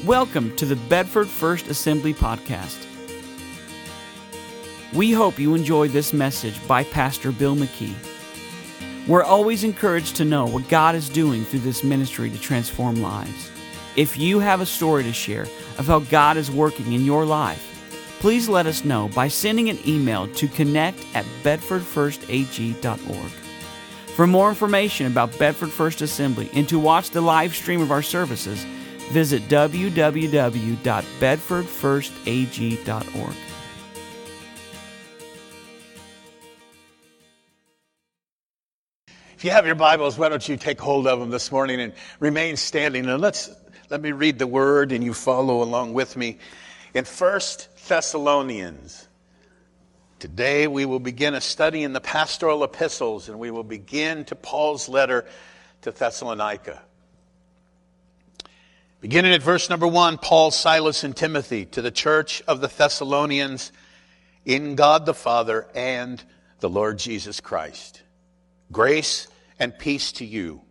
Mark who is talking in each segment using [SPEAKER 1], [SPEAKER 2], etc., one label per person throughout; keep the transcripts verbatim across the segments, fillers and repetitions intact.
[SPEAKER 1] Welcome to the Bedford First Assembly Podcast. We hope you enjoyed this message by Pastor Bill McKee. We're always encouraged to know what God is doing through this ministry to transform lives. If you have a story to share of how God is working in your life, please let us know by sending an email to connect at bedford first a g dot org. For more information about Bedford First Assembly and to watch the live stream of our services, visit w w w dot bedford first a g dot org.
[SPEAKER 2] If you have your Bibles, why don't you take hold of them this morning and remain standing. And let's let me read the word and you follow along with me. In First Thessalonians, today we will begin a study in the pastoral epistles, and we will begin to Paul's letter to Thessalonica. Beginning at verse number one, Paul, Silas, and Timothy, to the church of the Thessalonians, in God the Father and the Lord Jesus Christ. Grace and peace to you.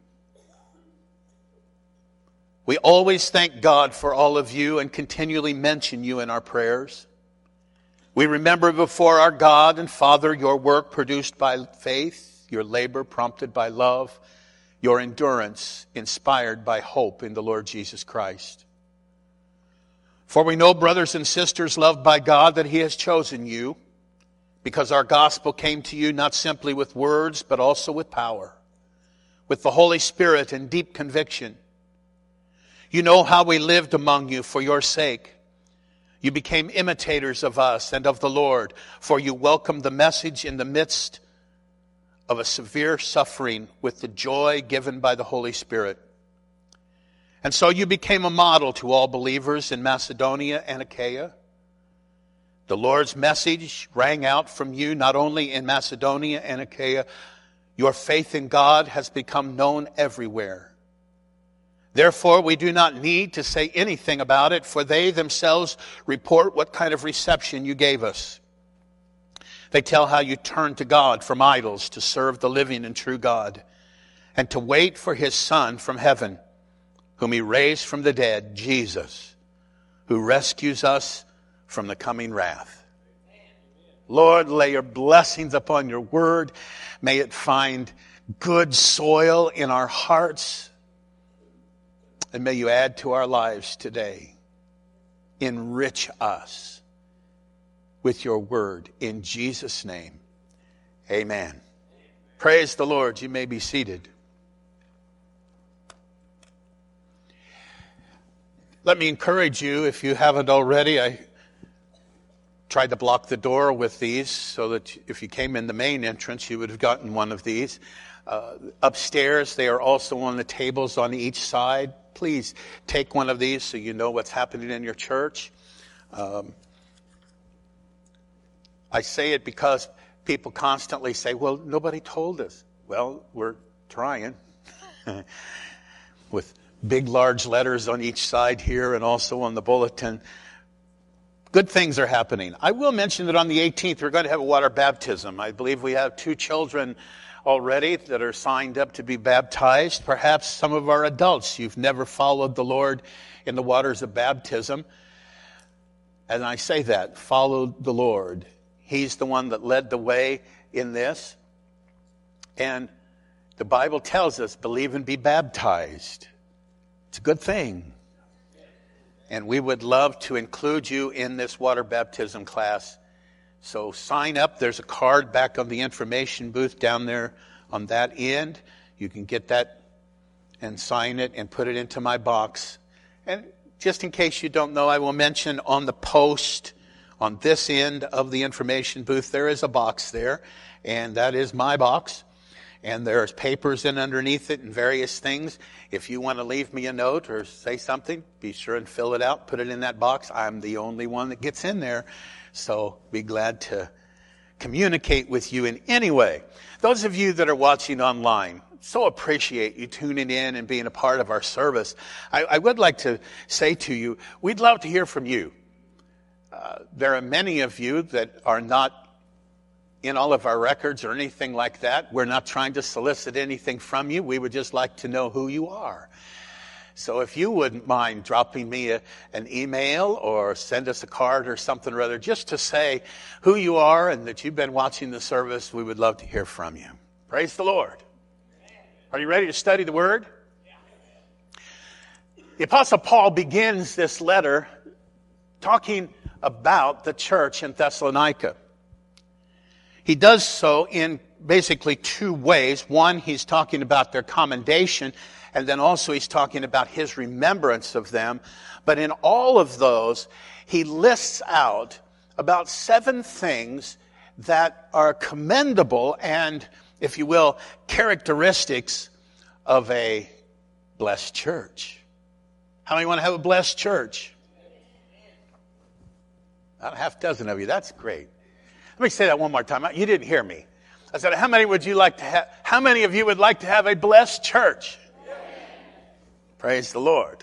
[SPEAKER 2] We always thank God for all of you and continually mention you in our prayers. We remember before our God and Father your work produced by faith, your labor prompted by love, your endurance inspired by hope in the Lord Jesus Christ. For we know, brothers and sisters loved by God, that He has chosen you, because our gospel came to you not simply with words, but also with power, with the Holy Spirit and deep conviction. You know how we lived among you for your sake. You became imitators of us and of the Lord, for you welcomed the message in the midst of a severe suffering with the joy given by the Holy Spirit. And so you became a model to all believers in Macedonia and Achaia. The Lord's message rang out from you not only in Macedonia and Achaia. Your faith in God has become known everywhere. Therefore, we do not need to say anything about it, for they themselves report what kind of reception you gave us. They tell how you turned to God from idols to serve the living and true God, and to wait for His Son from heaven, whom He raised from the dead, Jesus, who rescues us from the coming wrath. Lord, lay your blessings upon your word. May it find good soil in our hearts. And may you add to our lives today. Enrich us with your word. In Jesus' name, amen. Praise the Lord. You may be seated. Let me encourage you, if you haven't already, I tried to block the door with these so that if you came in the main entrance, you would have gotten one of these. Uh, upstairs, they are also on the tables on each side. Please take one of these so you know what's happening in your church. Um, I say it because people constantly say, well, nobody told us. Well, we're trying. With big, large letters on each side here and also on the bulletin. Good things are happening. I will mention that on the eighteenth, we're going to have a water baptism. I believe we have two children already that are signed up to be baptized. Perhaps some of our adults, you've never followed the Lord in the waters of baptism. And I say that, follow the Lord. He's the one that led the way in this. And the Bible tells us, believe and be baptized. It's a good thing. And we would love to include you in this water baptism class. So sign up. There's a card back on the information booth down there on that end. You can get that and sign it and put it into my box. And just in case you don't know, I will mention on the post on this end of the information booth, there is a box there, and that is my box. And there's papers in underneath it and various things. If you want to leave me a note or say something, be sure and fill it out, put it in that box. I'm the only one that gets in there. So be glad to communicate with you in any way. Those of you that are watching online, so appreciate you tuning in and being a part of our service. I, I would like to say to you, we'd love to hear from you. Uh, there are many of you that are not in all of our records or anything like that. We're not trying to solicit anything from you. We would just like to know who you are. So if you wouldn't mind dropping me a, an email or send us a card or something or other, just to say who you are and that you've been watching the service, we would love to hear from you. Praise the Lord. Are you ready to study the Word? The Apostle Paul begins this letter talking about the church in Thessalonica. He does so in basically two ways. One, he's talking about their commendation, and then also he's talking about his remembrance of them. But in all of those, he lists out about seven things that are commendable and, if you will, characteristics of a blessed church. How many want to have a blessed church? About a half dozen of you. That's great. Let me say that one more time. You didn't hear me. I said, how many would you like to have? How many of you would like to have a blessed church? Amen. Praise the Lord.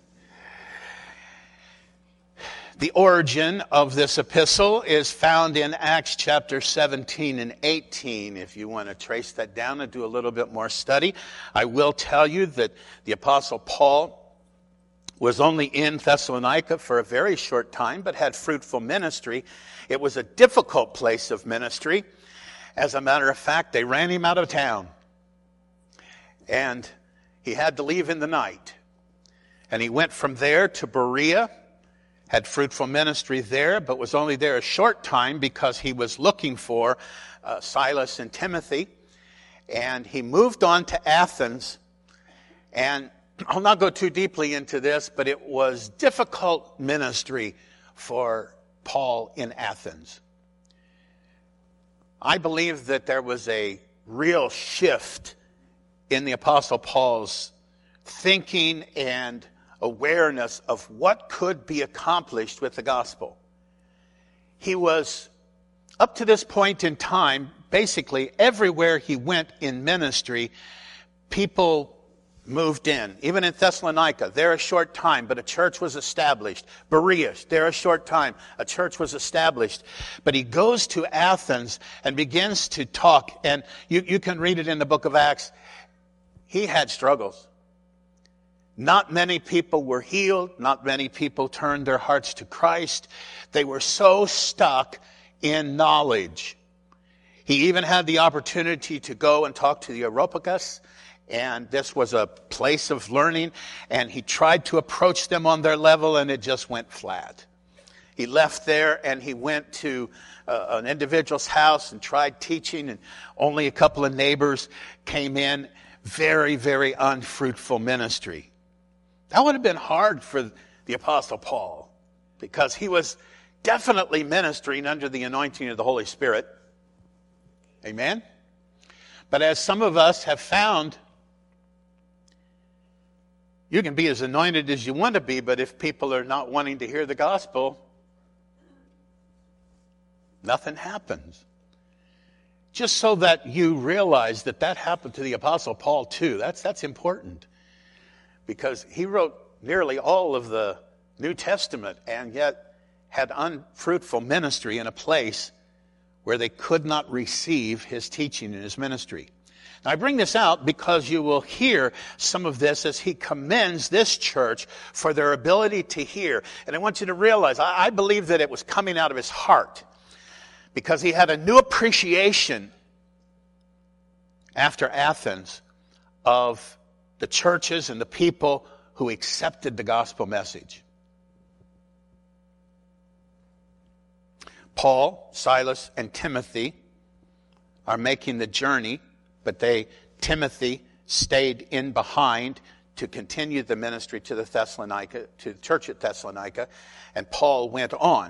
[SPEAKER 2] The origin of this epistle is found in Acts chapter seventeen and eighteen. If you want to trace that down and do a little bit more study, I will tell you that the Apostle Paul was only in Thessalonica for a very short time, but had fruitful ministry. It was a difficult place of ministry. As a matter of fact, they ran him out of town. And he had to leave in the night. And he went from there to Berea, had fruitful ministry there, but was only there a short time because he was looking for uh, Silas and Timothy. And he moved on to Athens. And I'll not go too deeply into this, but it was difficult ministry for Paul in Athens. I believe that there was a real shift in the Apostle Paul's thinking and awareness of what could be accomplished with the gospel. He was, up to this point in time, basically everywhere he went in ministry, people moved in. Even in Thessalonica, there a short time, but a church was established. Berea, there a short time, a church was established. But he goes to Athens and begins to talk, and you, you can read it in the book of Acts. He had struggles. Not many people were healed. Not many people turned their hearts to Christ. They were so stuck in knowledge. He even had the opportunity to go and talk to the Areopagus, and this was a place of learning, and he tried to approach them on their level, and it just went flat. He left there, and he went to uh, an individual's house and tried teaching, and only a couple of neighbors came in. Very, very unfruitful ministry. That would have been hard for the Apostle Paul, because he was definitely ministering under the anointing of the Holy Spirit. Amen? But as some of us have found, you can be as anointed as you want to be, but if people are not wanting to hear the gospel, nothing happens. Just so that you realize that that happened to the Apostle Paul too. That's, that's important. Because he wrote nearly all of the New Testament and yet had unfruitful ministry in a place where they could not receive his teaching and his ministry. Now, I bring this out because you will hear some of this as he commends this church for their ability to hear. And I want you to realize, I, I believe that it was coming out of his heart, because he had a new appreciation after Athens of the churches and the people who accepted the gospel message. Paul, Silas, and Timothy are making the journey, but they, Timothy, stayed in behind to continue the ministry to the Thessalonica, to the church at Thessalonica, and Paul went on.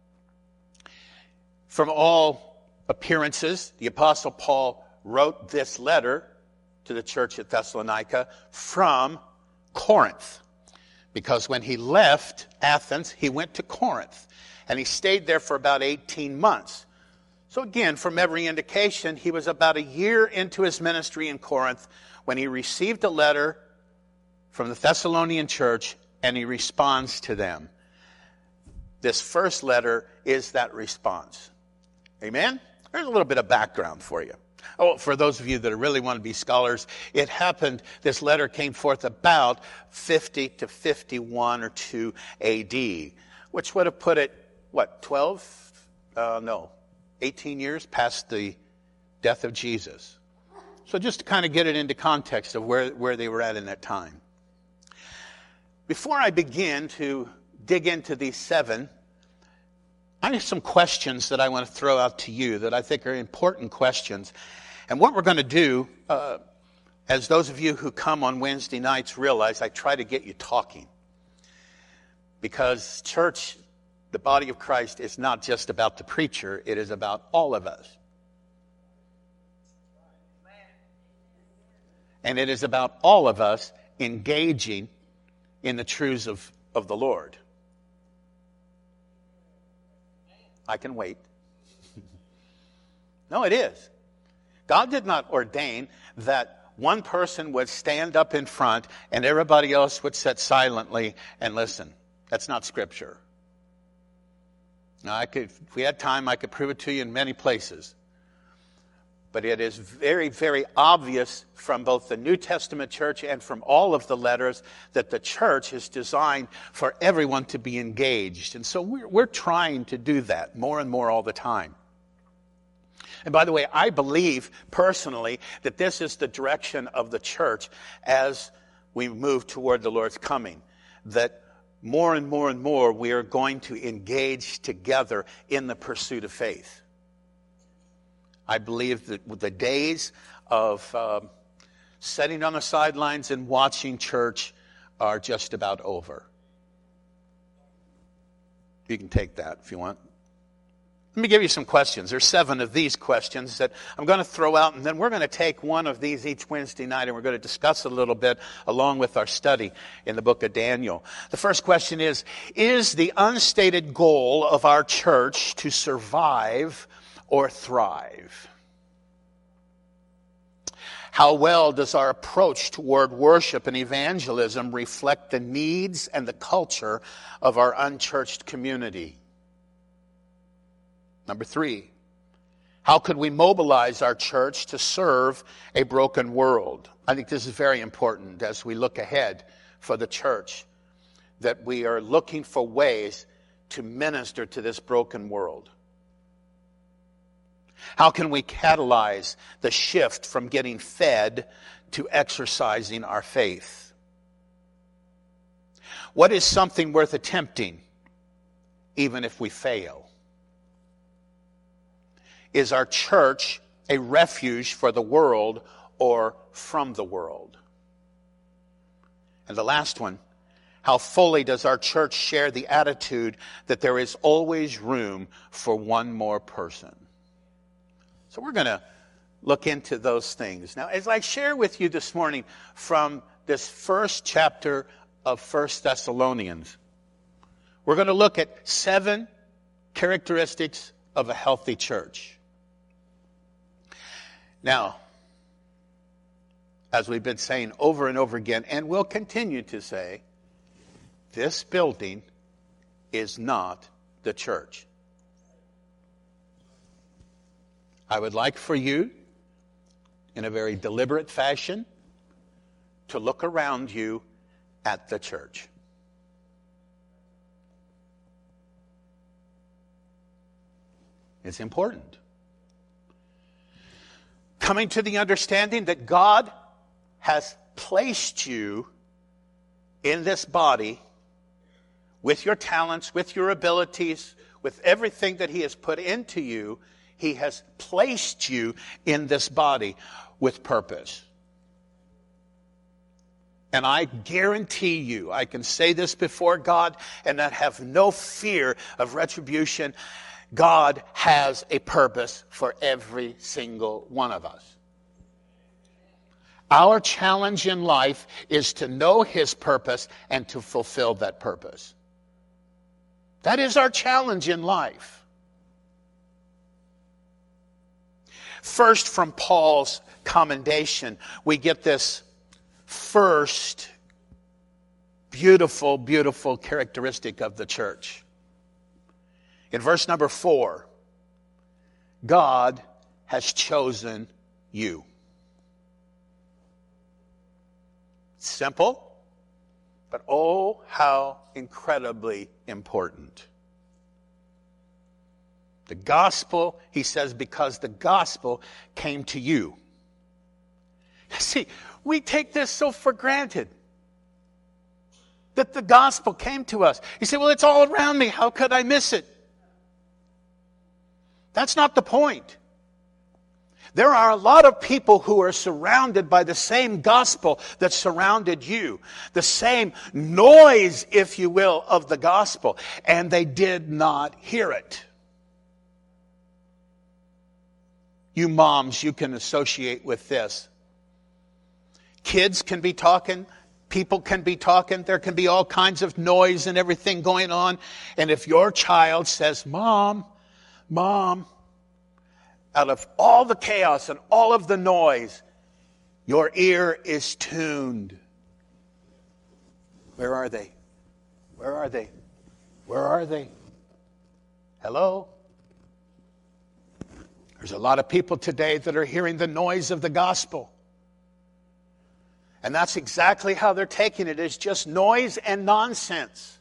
[SPEAKER 2] From all appearances, the Apostle Paul wrote this letter to the church at Thessalonica from Corinth, because when he left Athens, he went to Corinth, and he stayed there for about eighteen months. So again, from every indication, he was about a year into his ministry in Corinth when he received a letter from the Thessalonian church, and he responds to them. This first letter is that response. Amen? There's a little bit of background for you. Oh, for those of you that really want to be scholars, it happened, this letter came forth about fifty to fifty-one or two A D, which would have put it, what, twelve? Uh, no, eighteen years past the death of Jesus. So just to kind of get it into context of where, where they were at in that time. Before I begin to dig into these seven, I have some questions that I want to throw out to you that I think are important questions. And what we're going to do, uh, as those of you who come on Wednesday nights realize, I try to get you talking. Because church, the body of Christ, is not just about the preacher, it is about all of us. And it is about all of us engaging in the truths of, of the Lord. I can wait. No, it is. God did not ordain that one person would stand up in front and everybody else would sit silently and listen. That's not Scripture. Now, I could, if we had time, I could prove it to you in many places. But it is very, very obvious from both the New Testament church and from all of the letters that the church is designed for everyone to be engaged. And so we're, we're trying to do that more and more all the time. And by the way, I believe personally that this is the direction of the church as we move toward the Lord's coming. That more and more and more we are going to engage together in the pursuit of faith. I believe that the days of uh, sitting on the sidelines and watching church are just about over. You can take that if you want. Let me give you some questions. There's seven of these questions that I'm going to throw out, and then we're going to take one of these each Wednesday night, and we're going to discuss a little bit along with our study in the book of Daniel. The first question is, is the unstated goal of our church to survive or thrive? How well does our approach toward worship and evangelism reflect the needs and the culture of our unchurched community? Number three, how could we mobilize our church to serve a broken world? I think this is very important as we look ahead for the church, that we are looking for ways to minister to this broken world. How can we catalyze the shift from getting fed to exercising our faith? What is something worth attempting, even if we fail? Is our church a refuge for the world or from the world? And the last one, how fully does our church share the attitude that there is always room for one more person? So we're going to look into those things. Now, as I share with you this morning from this first chapter of First Thessalonians, we're going to look at seven characteristics of a healthy church. Now, as we've been saying over and over again, and will continue to say, this building is not the church. I would like for you, in a very deliberate fashion, to look around you at the church. It's important. Coming to the understanding that God has placed you in this body with your talents, with your abilities, with everything that He has put into you. He has placed you in this body with purpose. And I guarantee you, I can say this before God and not have no fear of retribution. God has a purpose for every single one of us. Our challenge in life is to know His purpose and to fulfill that purpose. That is our challenge in life. First, from Paul's commendation, we get this first beautiful, beautiful characteristic of the church. In verse number four, God has chosen you. Simple, but oh, how incredibly important. The gospel, he says, because the gospel came to you. See, we take this so for granted, that the gospel came to us. You say, well, it's all around me. How could I miss it? That's not the point. There are a lot of people who are surrounded by the same gospel that surrounded you. The same noise, if you will, of the gospel. And they did not hear it. You moms, you can associate with this. Kids can be talking. People can be talking. There can be all kinds of noise and everything going on. And if your child says, Mom, Mom, out of all the chaos and all of the noise, your ear is tuned. Where are they? Where are they? Where are they? Hello? There's a lot of people today that are hearing the noise of the gospel. And that's exactly how they're taking it. It's just noise and nonsense.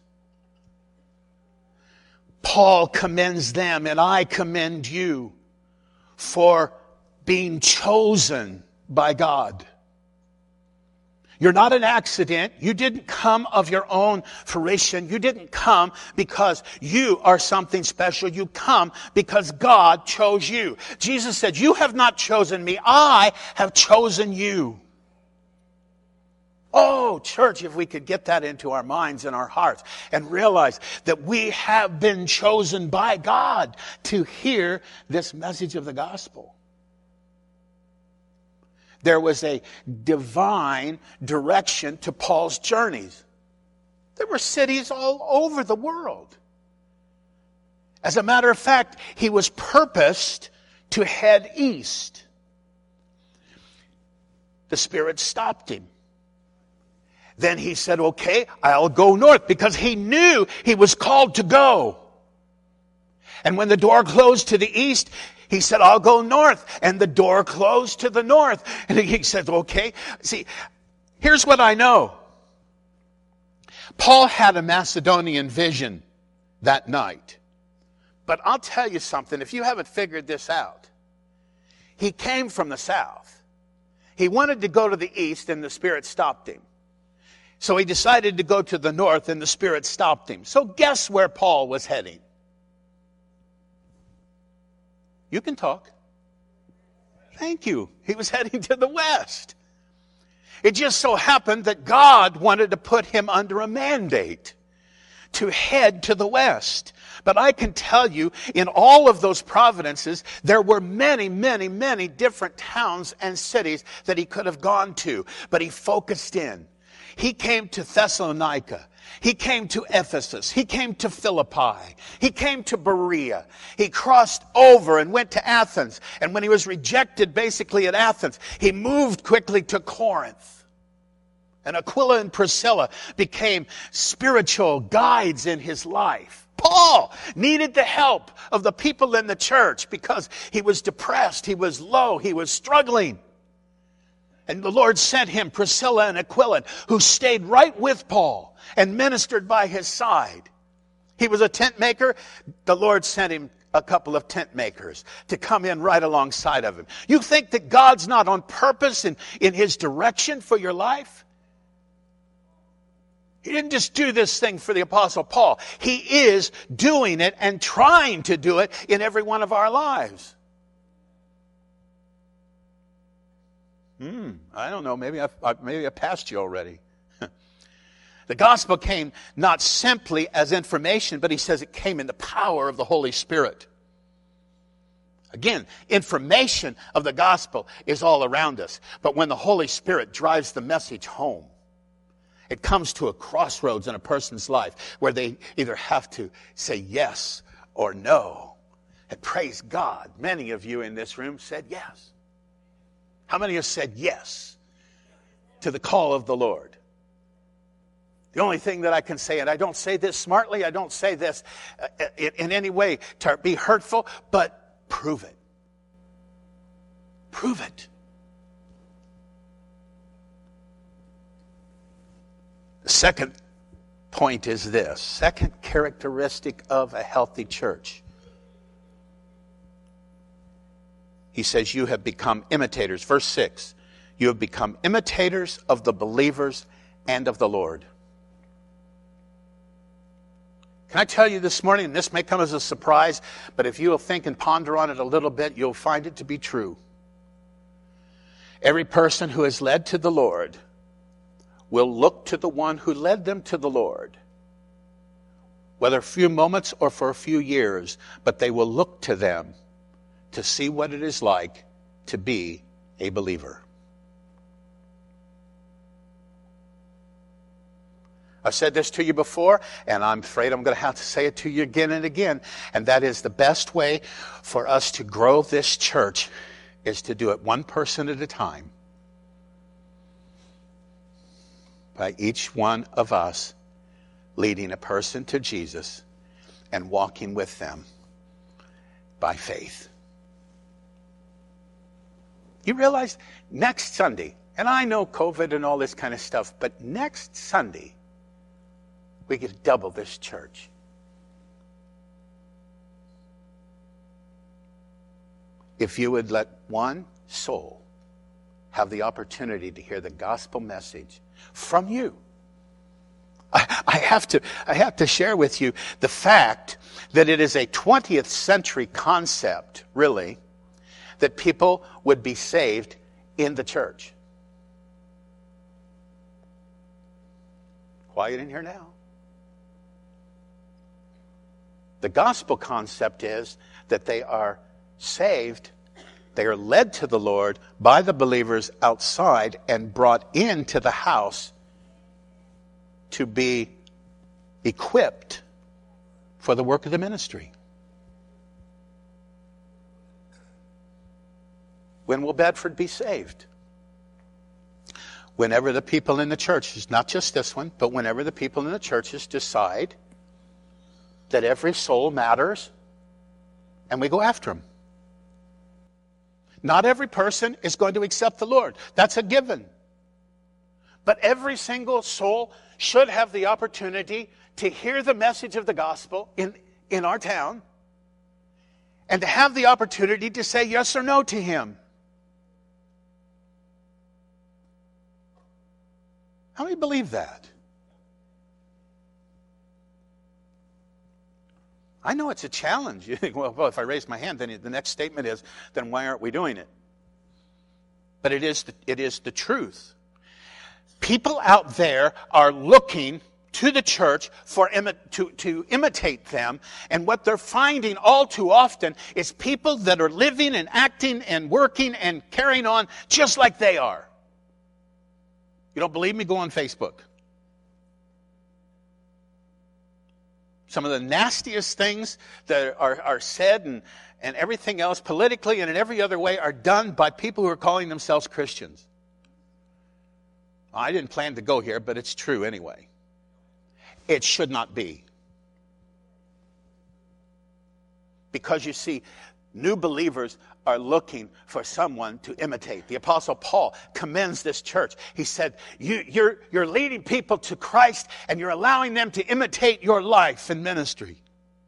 [SPEAKER 2] Paul commends them, and I commend you for being chosen by God. You're not an accident. You didn't come of your own fruition. You didn't come because you are something special. You come because God chose you. Jesus said, you have not chosen me. I have chosen you. Oh, church, if we could get that into our minds and our hearts and realize that we have been chosen by God to hear this message of the gospel. There was a divine direction to Paul's journeys. There were cities all over the world. As a matter of fact, he was purposed to head east. The Spirit stopped him. Then he said, okay, I'll go north, because he knew he was called to go. And when the door closed to the east, he said, I'll go north. And the door closed to the north. And he said, okay. See, here's what I know. Paul had a Macedonian vision that night. But I'll tell you something, if you haven't figured this out, he came from the south. He wanted to go to the east, and the Spirit stopped him. So he decided to go to the north, and the Spirit stopped him. So guess where Paul was heading? You can talk. Thank you. He was heading to the west. It just so happened that God wanted to put him under a mandate to head to the west. But I can tell you, in all of those providences, there were many, many, many different towns and cities that he could have gone to. But he focused in. He came to Thessalonica. He came to Ephesus. He came to Philippi. He came to Berea. He crossed over and went to Athens. And when he was rejected basically at Athens, he moved quickly to Corinth. And Aquila and Priscilla became spiritual guides in his life. Paul needed the help of the people in the church because he was depressed, he was low, he was struggling. And the Lord sent him Priscilla and Aquila, who stayed right with Paul and ministered by his side. He was a tent maker. The Lord sent him a couple of tent makers to come in right alongside of him. You think that God's not on purpose in, in his direction for your life? He didn't just do this thing for the Apostle Paul. He is doing it and trying to do it in every one of our lives. Hmm, I don't know, maybe I've, I've, maybe I passed you already. The gospel came not simply as information, but he says it came in the power of the Holy Spirit. Again, information of the gospel is all around us. But when the Holy Spirit drives the message home, it comes to a crossroads in a person's life where they either have to say yes or no. And praise God, many of you in this room said yes. How many have said yes to the call of the Lord? The only thing that I can say, and I don't say this smartly, I don't say this in, in any way to be hurtful, but prove it. Prove it. The second point is this. Second characteristic of a healthy church. He says, you have become imitators. Verse six, you have become imitators of the believers and of the Lord. Can I tell you this morning, and this may come as a surprise, but if you will think and ponder on it a little bit, you'll find it to be true. Every person who is led to the Lord will look to the one who led them to the Lord, whether a few moments or for a few years, but they will look to them to see what it is like to be a believer. I've said this to you before, and I'm afraid I'm going to have to say it to you again and again, and that is the best way for us to grow this church is to do it one person at a time. By each one of us leading a person to Jesus and walking with them by faith. You realize next Sunday, and I know COVID and all this kind of stuff, but next Sunday, we could double this church. If you would let one soul have the opportunity to hear the gospel message from you. I, I have to, I have to share with you the fact that it is a twentieth century concept, really, that people would be saved in the church. Quiet in here now. The gospel concept is that they are saved, they are led to the Lord by the believers outside and brought into the house to be equipped for the work of the ministry. When will Bedford be saved? Whenever the people in the churches, not just this one, but whenever the people in the churches decide that every soul matters, and we go after them. Not every person is going to accept the Lord. That's a given. But every single soul should have the opportunity to hear the message of the gospel in, in our town and to have the opportunity to say yes or no to him. How many believe that? I know it's a challenge. You think, well, well, if I raise my hand, then the next statement is, then why aren't we doing it? But it is the, it is the truth. People out there are looking to the church for imi- to, to imitate them, and what they're finding all too often is people that are living and acting and working and carrying on just like they are. You don't believe me? Go on Facebook. Some of the nastiest things that are, are said and, and everything else politically and in every other way are done by people who are calling themselves Christians. I didn't plan to go here, but it's true anyway. It should not be. Because you see, new believers are looking for someone to imitate. The Apostle Paul commends this church. He said, you, you're, you're leading people to Christ and you're allowing them to imitate your life and ministry.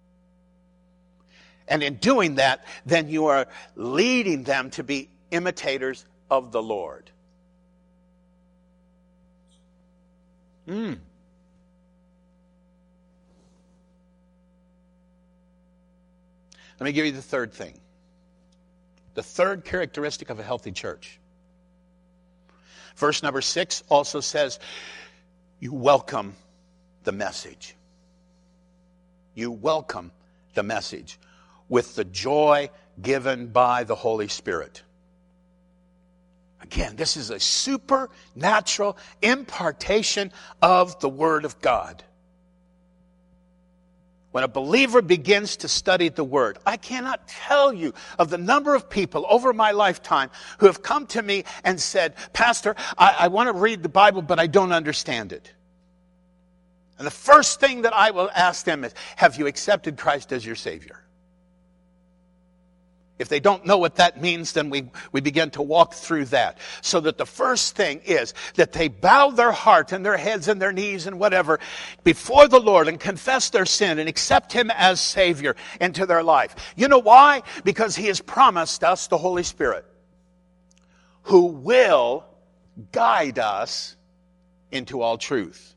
[SPEAKER 2] And in doing that, then you are leading them to be imitators of the Lord. Hmm. Let me give you the third thing. The third characteristic of a healthy church. Verse number six also says, you welcome the message. You welcome the message with the joy given by the Holy Spirit. Again, this is a supernatural impartation of the Word of God. When a believer begins to study the Word, I cannot tell you of the number of people over my lifetime who have come to me and said, Pastor, I, I want to read the Bible, but I don't understand it. And the first thing that I will ask them is, have you accepted Christ as your Savior? If they don't know what that means, then we, we begin to walk through that. So that the first thing is that they bow their heart and their heads and their knees and whatever before the Lord and confess their sin and accept Him as Savior into their life. You know why? Because He has promised us the Holy Spirit, who will guide us into all truth.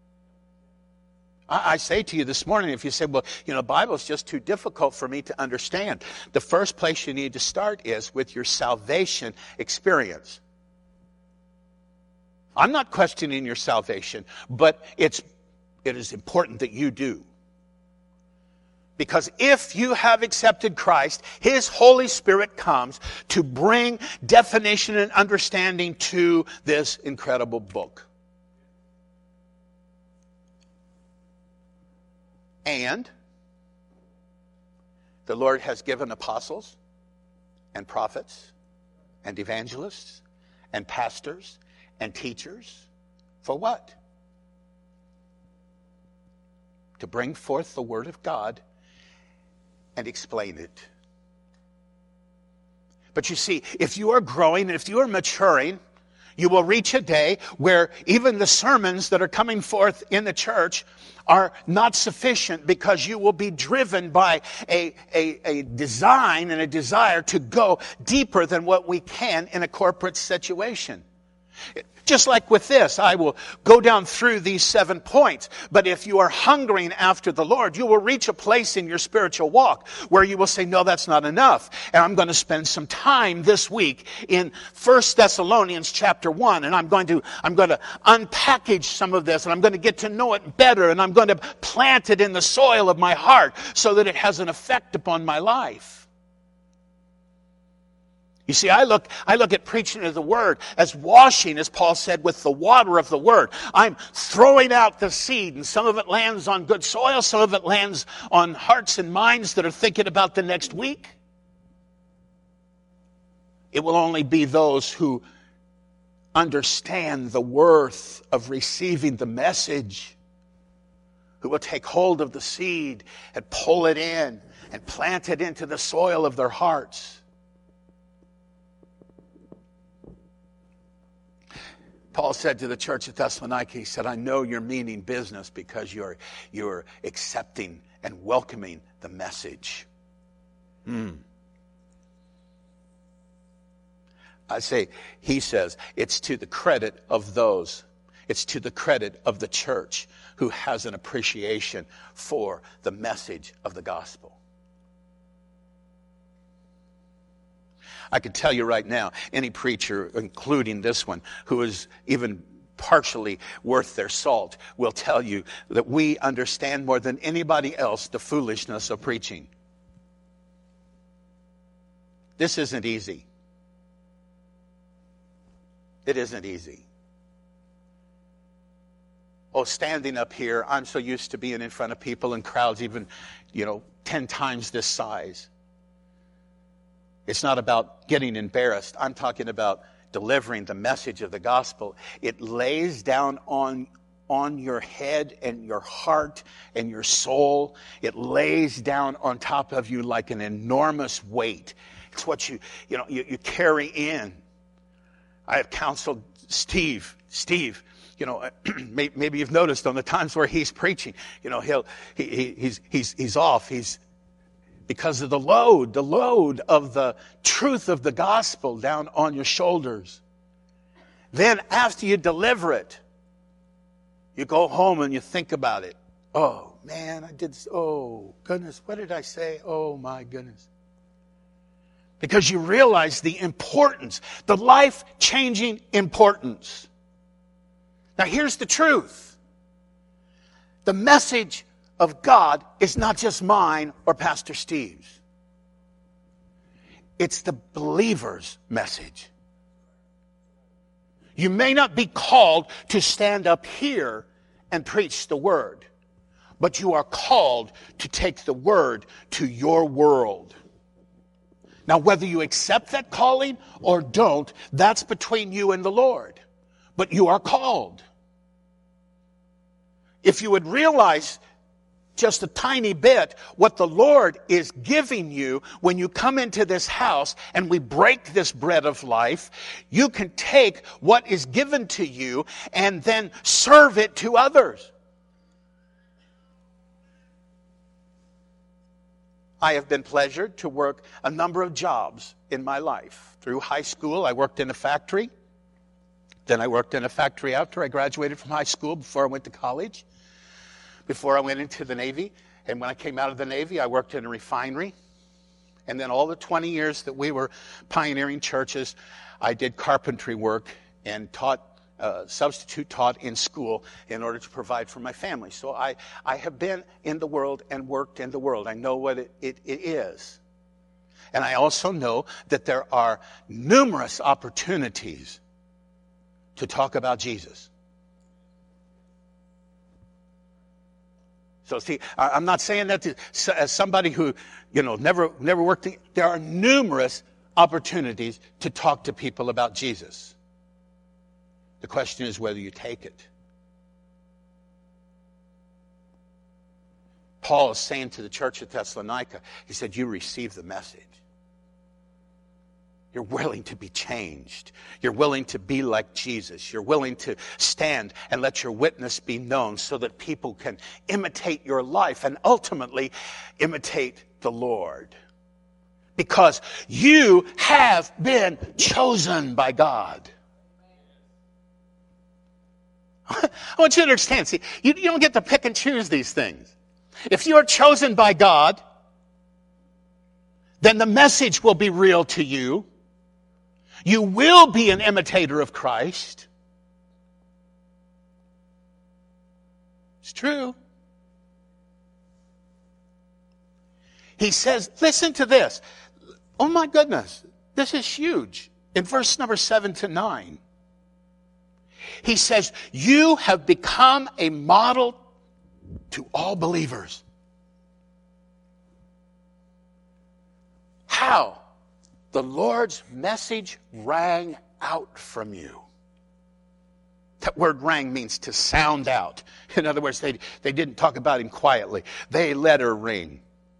[SPEAKER 2] I say to you this morning, if you say, well, you know, the Bible is just too difficult for me to understand. The first place you need to start is with your salvation experience. I'm not questioning your salvation, but it's, it is important that you do. Because if you have accepted Christ, His Holy Spirit comes to bring definition and understanding to this incredible book. And the Lord has given apostles and prophets and evangelists and pastors and teachers. For what? To bring forth the Word of God and explain it. But you see, if you are growing and if you are maturing, you will reach a day where even the sermons that are coming forth in the church are not sufficient, because you will be driven by a, a, a design and a desire to go deeper than what we can in a corporate situation. Just like with this, I will go down through these seven points. But if you are hungering after the Lord, you will reach a place in your spiritual walk where you will say, no, that's not enough. And I'm going to spend some time this week in First Thessalonians chapter one. And I'm going to, I'm going to unpackage some of this. And I'm going to get to know it better. And I'm going to plant it in the soil of my heart so that it has an effect upon my life. You see, I look I look at preaching of the Word as washing, as Paul said, with the water of the Word. I'm throwing out the seed, and some of it lands on good soil, some of it lands on hearts and minds that are thinking about the next week. It will only be those who understand the worth of receiving the message who will take hold of the seed and pull it in and plant it into the soil of their hearts. Paul said to the church at Thessalonica, he said, I know you're meaning business because you're, you're accepting and welcoming the message. Hmm. I say, he says, it's to the credit of those, it's to the credit of the church who has an appreciation for the message of the gospel. I can tell you right now, any preacher, including this one, who is even partially worth their salt, will tell you that we understand more than anybody else the foolishness of preaching. This isn't easy. It isn't easy. Oh, standing up here, I'm so used to being in front of people and crowds even, you know, ten times this size. It's not about getting embarrassed. I'm talking about delivering the message of the gospel. It lays down on, on your head and your heart and your soul. It lays down on top of you like an enormous weight. It's what you, you know, you, you carry in. I have counseled Steve. Steve, you know, maybe you've noticed on the times where he's preaching, you know, he'll, he, he, he's, he's, he's off. He's, because of the load, the load of the truth of the gospel down on your shoulders. Then after you deliver it, you go home and you think about it. Oh, man, I did, oh, goodness, what did I say? Oh, my goodness. Because you realize the importance, the life-changing importance. Now, here's the truth. The message of God is not just mine or Pastor Steve's. It's the believer's message. You may not be called to stand up here and preach the word, but you are called to take the word to your world. Now, whether you accept that calling or don't, that's between you and the Lord. But you are called. If you would realize just a tiny bit what the Lord is giving you when you come into this house and we break this bread of life. You can take what is given to you and then serve it to others. I have been pleasured to work a number of jobs in my life. Through high school, I worked in a factory. Then I worked in a factory after I graduated from high school, before I went to college. Before I went into the Navy, and when I came out of the Navy, I worked in a refinery. And then all the twenty years that we were pioneering churches, I did carpentry work and taught, uh, substitute taught in school in order to provide for my family. So I, I have been in the world and worked in the world. I know what it, it, it is. And I also know that there are numerous opportunities to talk about Jesus. So see, I'm not saying that to, as somebody who, you know, never never worked. There are numerous opportunities to talk to people about Jesus. The question is whether you take it. Paul is saying to the church at Thessalonica, he said, you receive the message. You're willing to be changed. You're willing to be like Jesus. You're willing to stand and let your witness be known so that people can imitate your life and ultimately imitate the Lord. Because you have been chosen by God. I want you to understand, see, you, you don't get to pick and choose these things. If you are chosen by God, then the message will be real to you. You will be an imitator of Christ. It's true. He says, listen to this. Oh my goodness, this is huge. In verse number seven to nine, he says, you have become a model to all believers. How? The Lord's message rang out from you. That word rang means to sound out. In other words, they, they didn't talk about him quietly. They let her ring.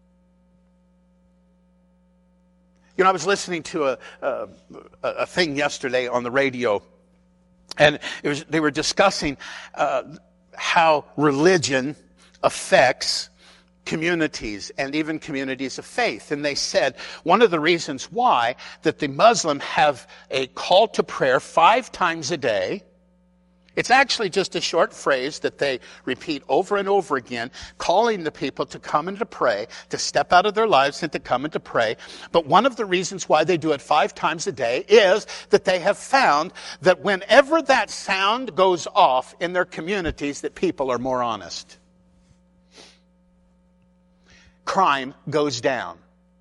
[SPEAKER 2] You know, I was listening to a, a, a thing yesterday on the radio, and it was, they were discussing uh, how religion affects communities and even communities of faith. And they said one of the reasons why that the Muslim have a call to prayer five times a day, it's actually just a short phrase that they repeat over and over again, calling the people to come and to pray, to step out of their lives and to come and to pray. But one of the reasons why they do it five times a day is that they have found that whenever that sound goes off in their communities, that people are more honest. Crime goes down.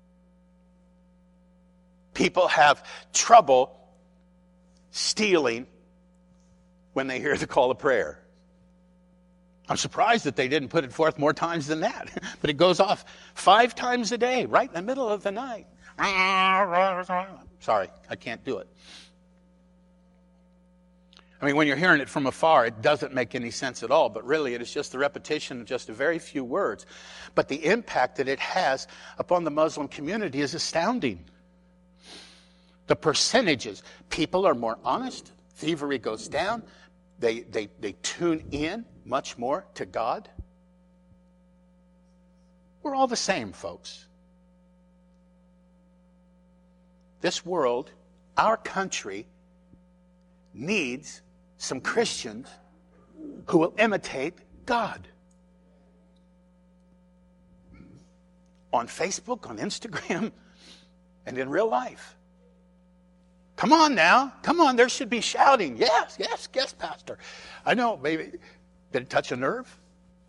[SPEAKER 2] People have trouble stealing when they hear the call of prayer. I'm surprised that they didn't put it forth more times than that. But it goes off five times a day, right in the middle of the night. Sorry, I can't do it. I mean, when you're hearing it from afar, it doesn't make any sense at all. But really, it is just the repetition of just a very few words. But the impact that it has upon the Muslim community is astounding. The percentages. People are more honest. Thievery goes down. They, they, they tune in much more to God. We're all the same, folks. This world, our country, needs some Christians who will imitate God. On Facebook, on Instagram, and in real life. Come on now. Come on, there should be shouting. Yes, yes, yes, Pastor. I know, maybe. Did it touch a nerve?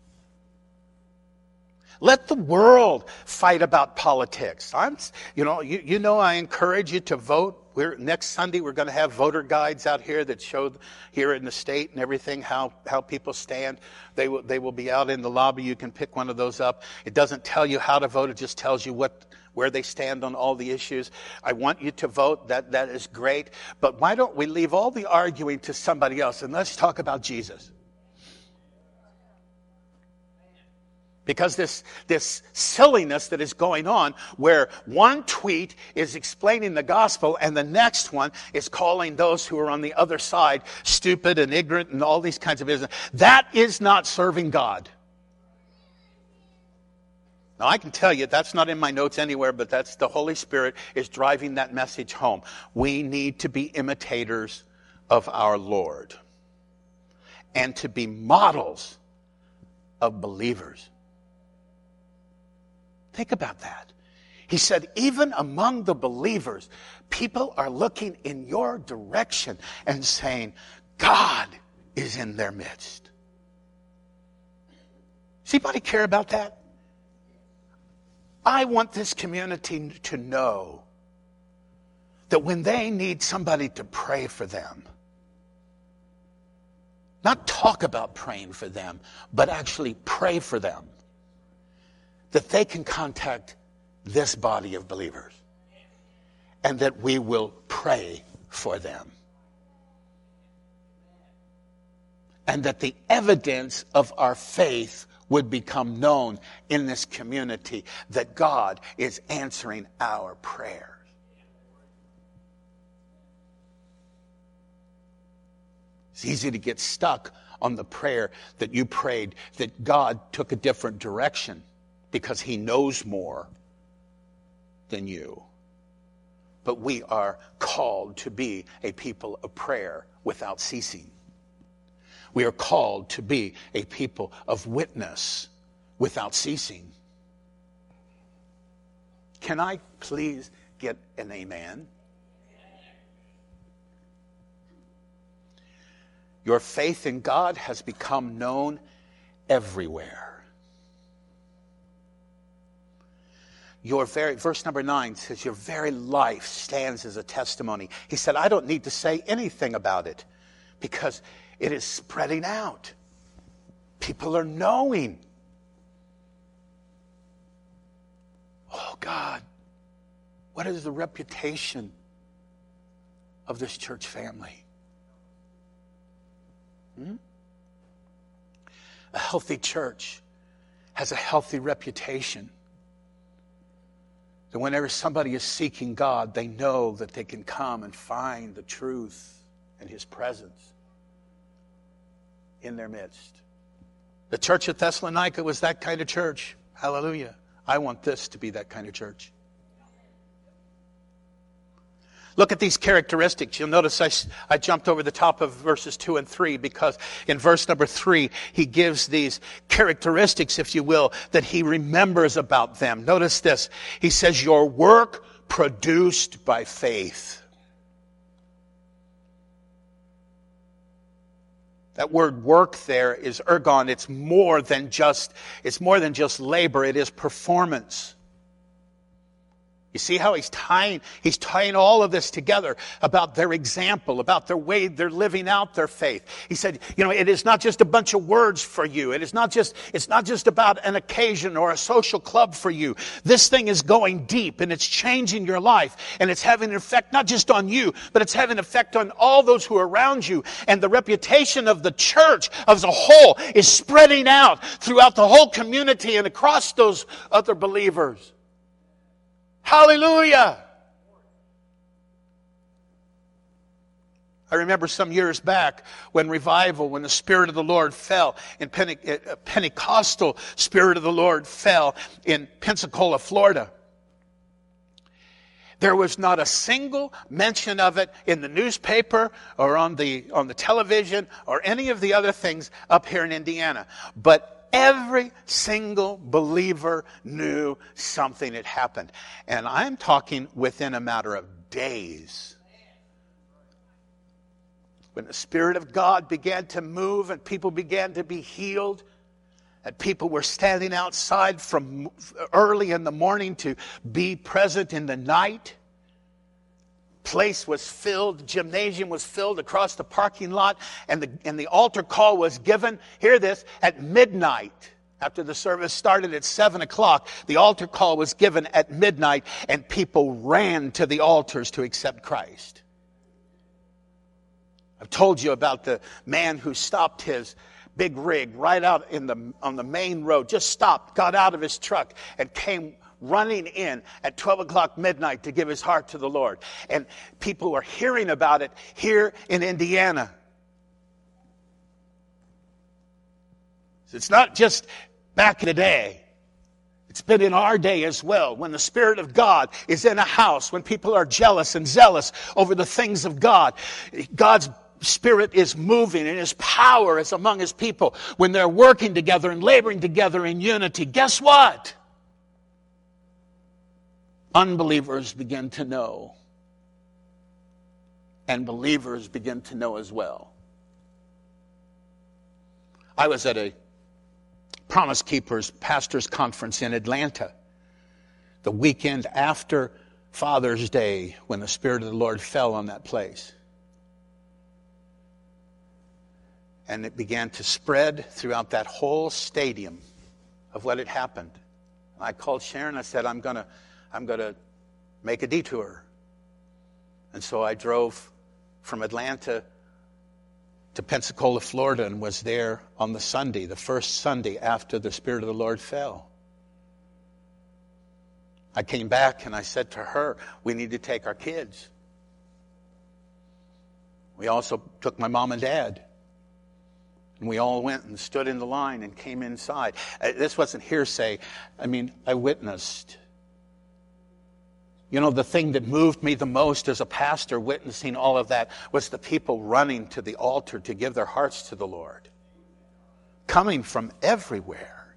[SPEAKER 2] Let the world fight about politics. I'm, you know, you, you know I encourage you to vote. We're, next Sunday we're going to have voter guides out here that show here in the state and everything how, how people stand. They will, they will be out in the lobby. You can pick one of those up. It doesn't tell you how to vote. It just tells you what where they stand on all the issues. I want you to vote. That that is great. But why don't we leave all the arguing to somebody else and let's talk about Jesus? Because this, this silliness that is going on, where one tweet is explaining the gospel and the next one is calling those who are on the other side stupid and ignorant and all these kinds of business, that is not serving God. Now, I can tell you, that's not in my notes anywhere, but that's the Holy Spirit is driving that message home. We need to be imitators of our Lord and to be models of believers. Think about that. He said, even among the believers, people are looking in your direction and saying, God is in their midst. Does anybody care about that? I want this community to know that when they need somebody to pray for them, not talk about praying for them, but actually pray for them, that they can contact this body of believers and that we will pray for them. And that the evidence of our faith would become known in this community, that God is answering our prayers. It's easy to get stuck on the prayer that you prayed, that God took a different direction because he knows more than you. But we are called to be a people of prayer without ceasing. We are called to be a people of witness without ceasing. Can I please get an amen? Your faith in God has become known everywhere. Your very, verse number nine says, your very life stands as a testimony. He said, I don't need to say anything about it because it is spreading out. People are knowing. Oh God, what is the reputation of this church family? Hmm? A healthy church has a healthy reputation. That whenever somebody is seeking God, they know that they can come and find the truth and his presence in their midst. The church at Thessalonica was that kind of church. Hallelujah. I want this to be that kind of church. Look at these characteristics. You'll notice I, I jumped over the top of verses two and three because in verse number three, he gives these characteristics, if you will, that he remembers about them. Notice this. He says, your work produced by faith. That word work there is ergon. It's more than just, it's more than just labor. It is performance. You see how he's tying, he's tying all of this together about their example, about their way they're living out their faith. He said, you know, it is not just a bunch of words for you. It is not just, it's not just about an occasion or a social club for you. This thing is going deep and it's changing your life and it's having an effect not just on you, but it's having an effect on all those who are around you. And the reputation of the church as a whole is spreading out throughout the whole community and across those other believers. Hallelujah! I remember some years back when revival, when the Spirit of the Lord fell, in Pente- uh, Pentecostal Spirit of the Lord fell in Pensacola, Florida. There was not a single mention of it in the newspaper or on the, on the television or any of the other things up here in Indiana. But every single believer knew something had happened. And I'm talking within a matter of days. When the Spirit of God began to move and people began to be healed, and people were standing outside from early in the morning to be present in the night. Place was filled, the gymnasium was filled across the parking lot, and the, and the altar call was given, hear this, at midnight. After the service started at seven o'clock, the altar call was given at midnight, and people ran to the altars to accept Christ. I've told you about the man who stopped his big rig right out in the on the main road, just stopped, got out of his truck, and came running in at twelve o'clock midnight to give his heart to the Lord. And people are hearing about it here in Indiana. It's not just back in the day. It's been in our day as well, when the Spirit of God is in a house, when people are jealous and zealous over the things of God. God's Spirit is moving and His power is among His people. When they're working together and laboring together in unity, guess what? Unbelievers begin to know. And believers begin to know as well. I was at a Promise Keepers Pastors Conference in Atlanta the weekend after Father's Day, when the Spirit of the Lord fell on that place. And it began to spread throughout that whole stadium of what had happened. And I called Sharon. I said, I'm going to I'm going to make a detour. And so I drove from Atlanta to Pensacola, Florida, and was there on the Sunday, the first Sunday after the Spirit of the Lord fell. I came back and I said to her, we need to take our kids. We also took my mom and dad. And we all went and stood in the line and came inside. This wasn't hearsay. I mean, I witnessed. You know, the thing that moved me the most as a pastor witnessing all of that was the people running to the altar to give their hearts to the Lord. Coming from everywhere.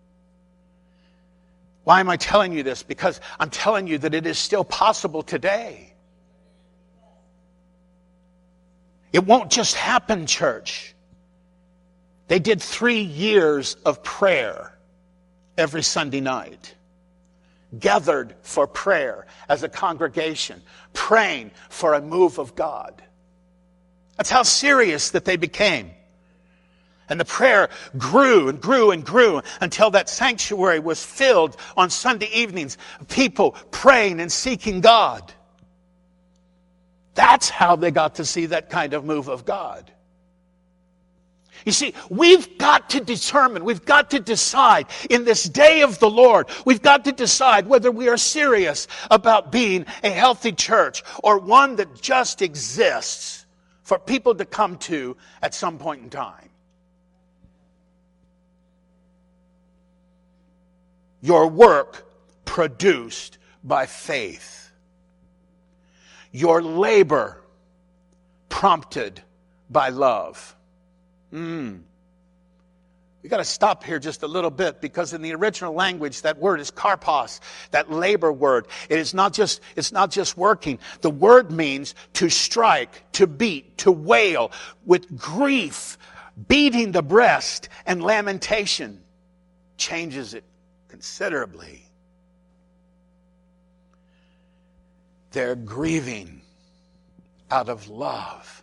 [SPEAKER 2] Why am I telling you this? Because I'm telling you that it is still possible today. It won't just happen, church. They did three years of prayer every Sunday night. Gathered for prayer as a congregation, praying for a move of God. That's how serious that they became. And the prayer grew and grew and grew until that sanctuary was filled on Sunday evenings, people praying and seeking God. That's how they got to see that kind of move of God. You see, we've got to determine, we've got to decide in this day of the Lord, we've got to decide whether we are serious about being a healthy church or one that just exists for people to come to at some point in time. Your work produced by faith. Your labor prompted by love. Mm. We got to stop here just a little bit, because in the original language that word is karpos, that labor word. It is not just it's not just working. The word means to strike, to beat, to wail with grief, beating the breast, and lamentation. Changes it considerably. They're grieving out of love.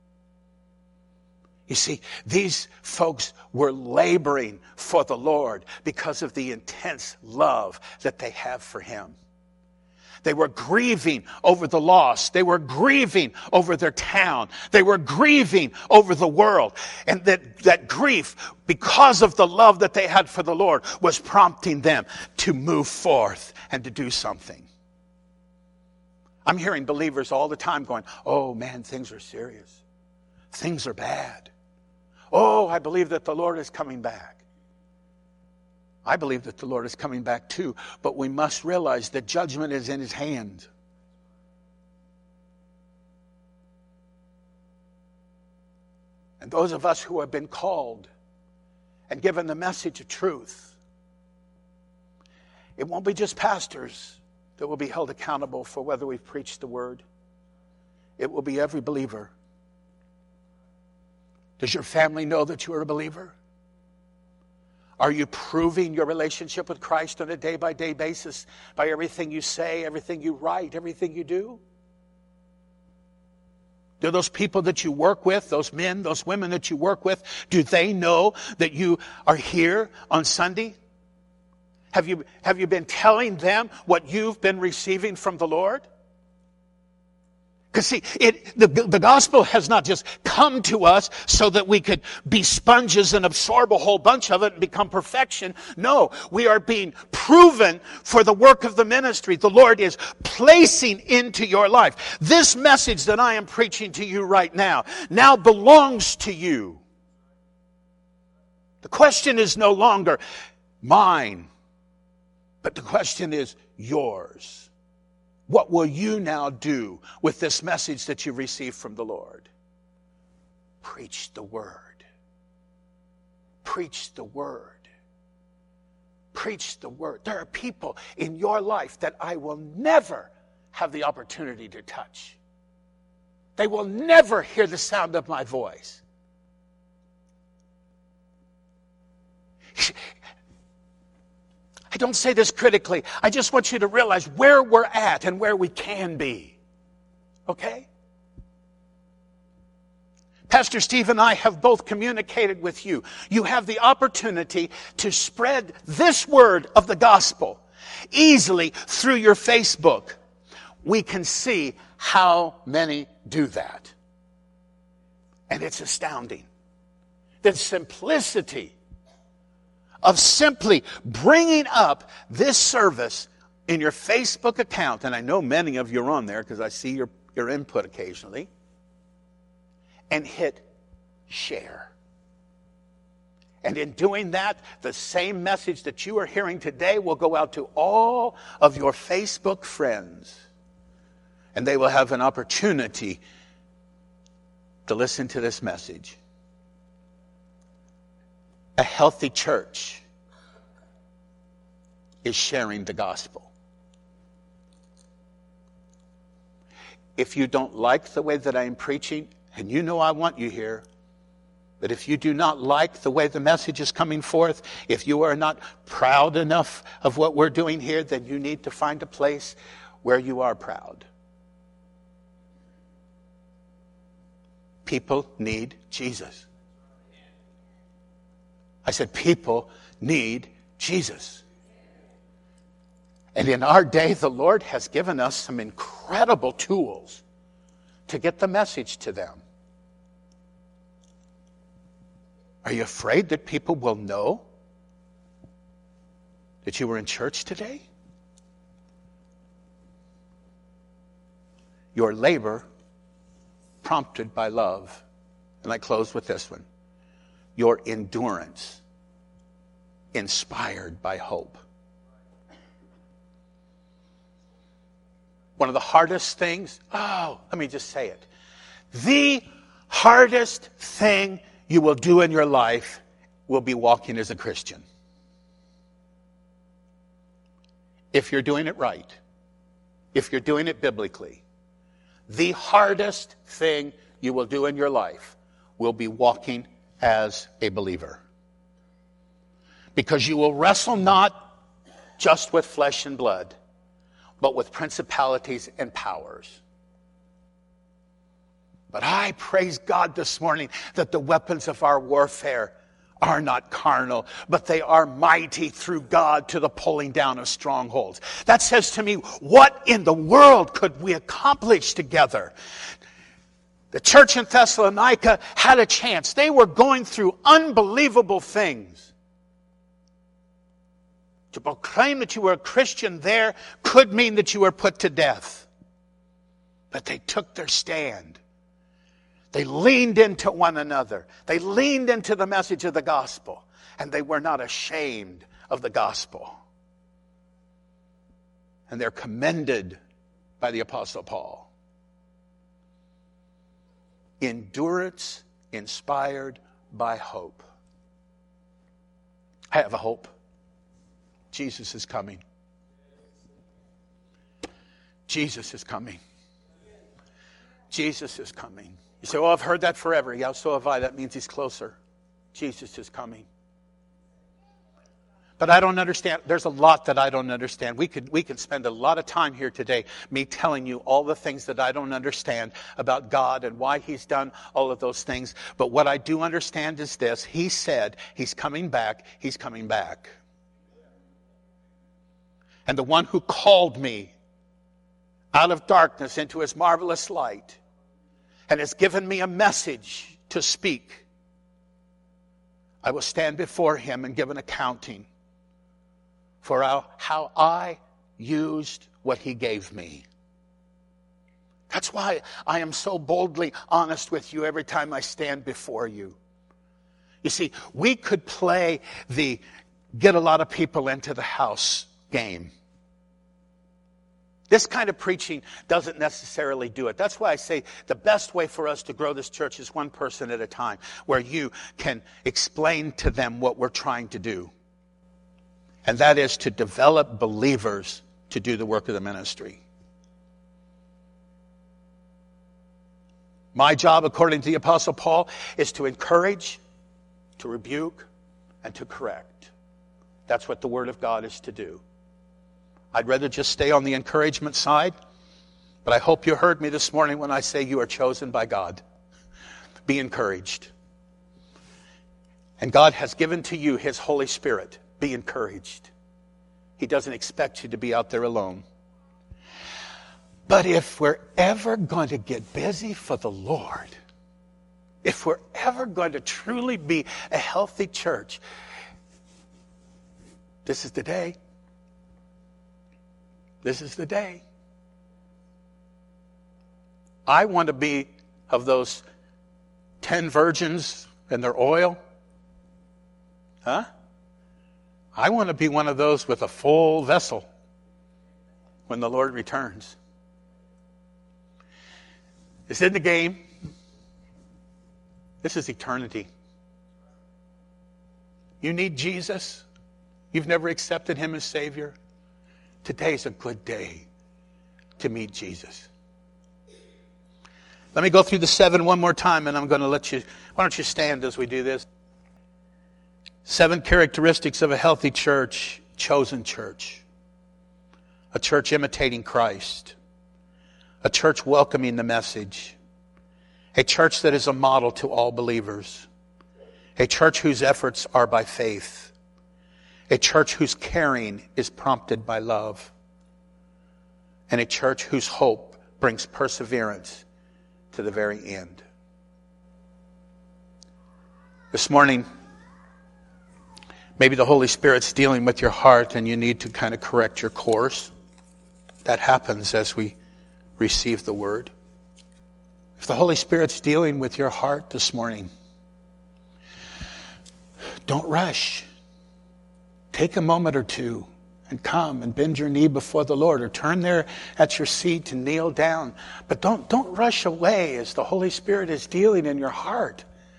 [SPEAKER 2] You see, these folks were laboring for the Lord because of the intense love that they have for Him. They were grieving over the lost. They were grieving over their town. They were grieving over the world. And that, that grief, because of the love that they had for the Lord, was prompting them to move forth and to do something. I'm hearing believers all the time going, oh man, things are serious. Things are bad. Oh, I believe that the Lord is coming back. I believe that the Lord is coming back too, but we must realize that judgment is in His hand. And those of us who have been called and given the message of truth, it won't be just pastors that will be held accountable for whether we've preached the word. It will be every believer. Does your family know that you are a believer? Are you proving your relationship with Christ on a day-by-day basis by everything you say, everything you write, everything you do? Do those people that you work with, those men, those women that you work with, do they know that you are here on Sunday? Have you, have you been telling them what you've been receiving from the Lord? Because see, it, the, the gospel has not just come to us so that we could be sponges and absorb a whole bunch of it and become perfection. No, we are being proven for the work of the ministry. The Lord is placing into your life. This message that I am preaching to you right now, now belongs to you. The question is no longer mine, but the question is yours. What will you now do with this message that you received from the Lord? Preach the word. Preach the word. Preach the word. There are people in your life that I will never have the opportunity to touch. They will never hear the sound of my voice. I don't say this critically. I just want you to realize where we're at and where we can be. Okay? Pastor Steve and I have both communicated with you. You have the opportunity to spread this word of the gospel easily through your Facebook. We can see how many do that. And it's astounding. The simplicity of simply bringing up this service in your Facebook account, and I know many of you are on there because I see your, your input occasionally, and hit share. And in doing that, the same message that you are hearing today will go out to all of your Facebook friends, and they will have an opportunity to listen to this message. A healthy church is sharing the gospel. If you don't like the way that I am preaching, and you know I want you here, but if you do not like the way the message is coming forth, if you are not proud enough of what we're doing here, then you need to find a place where you are proud. People need Jesus. I said, people need Jesus. And in our day, the Lord has given us some incredible tools to get the message to them. Are you afraid that people will know that you were in church today? Your labor prompted by love. And I close with this one. Your endurance inspired by hope. One of the hardest things, oh, let me just say it. The hardest thing you will do in your life will be walking as a Christian. If you're doing it right, if you're doing it biblically, the hardest thing you will do in your life will be walking as a believer. Because you will wrestle not just with flesh and blood, but with principalities and powers. But I praise God this morning that the weapons of our warfare are not carnal, but they are mighty through God to the pulling down of strongholds. That says to me, what in the world could we accomplish together? The church in Thessalonica had a chance. They were going through unbelievable things. To proclaim that you were a Christian there could mean that you were put to death. But they took their stand. They leaned into one another. They leaned into the message of the gospel. And they were not ashamed of the gospel. And they're commended by the Apostle Paul. Endurance inspired by hope. I have a hope. Jesus is coming. Jesus is coming. Jesus is coming. You say, oh, I've heard that forever. Yeah, so have I. That means he's closer. Jesus is coming. But I don't understand. There's a lot that I don't understand. We could we could spend a lot of time here today, me telling you all the things that I don't understand about God and why he's done all of those things. But what I do understand is this. He said he's coming back. He's coming back. And the one who called me out of darkness into his marvelous light and has given me a message to speak, I will stand before him and give an accounting for how, how I used what he gave me. That's why I am so boldly honest with you every time I stand before you. You see, we could play the get a lot of people into the house game. This kind of preaching doesn't necessarily do it. That's why I say the best way for us to grow this church is one person at a time, where you can explain to them what we're trying to do. And that is to develop believers to do the work of the ministry. My job, according to the Apostle Paul, is to encourage, to rebuke, and to correct. That's what the Word of God is to do. I'd rather just stay on the encouragement side, but I hope you heard me this morning when I say you are chosen by God. Be encouraged. And God has given to you his Holy Spirit. Be encouraged. He doesn't expect you to be out there alone. But if we're ever going to get busy for the Lord, if we're ever going to truly be a healthy church, this is the day. This is the day. I want to be of those ten virgins and their oil. Huh? I want to be one of those with a full vessel when the Lord returns. It's in the game. This is eternity. You need Jesus. You've never accepted him as Savior. Today's a good day to meet Jesus. Let me go through the seven one more time, and I'm going to let you, why don't you stand as we do this? Seven characteristics of a healthy church, chosen church. A church imitating Christ. A church welcoming the message. A church that is a model to all believers. A church whose efforts are by faith. A church whose caring is prompted by love. And a church whose hope brings perseverance to the very end. This morning, maybe the Holy Spirit's dealing with your heart and you need to kind of correct your course. That happens as we receive the word. If the Holy Spirit's dealing with your heart this morning, don't rush. Take a moment or two and come and bend your knee before the Lord, or turn there at your seat and kneel down. But don't, don't rush away as the Holy Spirit is dealing in your heart.